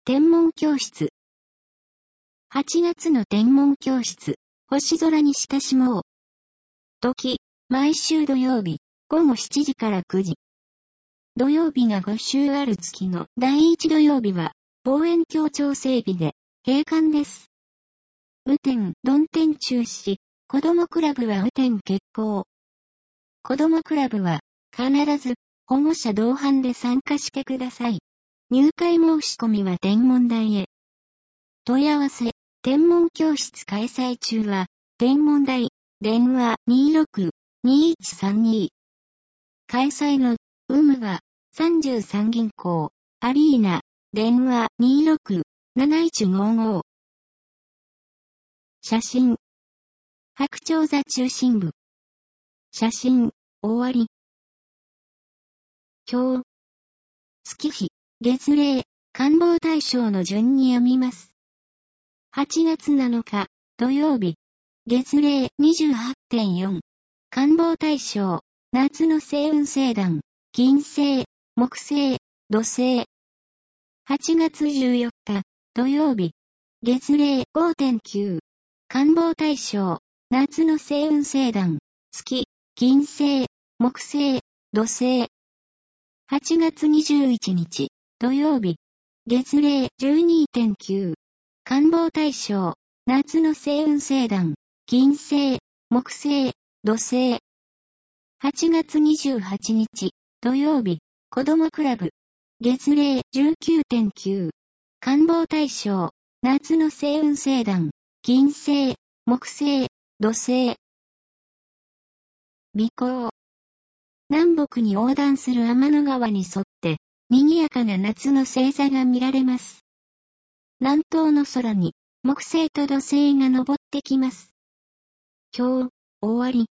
天文教室。8月の天文教室、星空に親しもう。時、毎週土曜日、午後7時から9時。土曜日が5週ある月の第1土曜日は、望遠鏡調整日で、閉館です。雨天、曇天中止、子どもクラブは雨天決行。子どもクラブは、必ず、保護者同伴で参加してください。入会申し込みは天文台へ。問い合わせ、天文教室開催中は、天文台、電話26-2132。開催の、有無は、33銀行、アリーナ、電話26-7155。写真。白鳥座中心部。写真、終わり。今日。月日、月齢、観望対象の順に読みます。8月7日、土曜日。月齢 28.4。観望対象、夏の星雲星団、金星、木星、土星。8月14日、土曜日。月齢 5.9。観望対象、夏の星雲星団、月、金星、木星、土星。8月21日、土曜日。月齢 12.9。観望対象、夏の星雲星団、金星、木星、土星。8月28日、土曜日。子どもクラブ。月齢 19.9。観望対象、夏の星雲星団、金星、木星、土星。尾行。南北に横断する天の川に沿って、賑やかな夏の星座が見られます。南東の空に、木星と土星が昇ってきます。今日、終わり。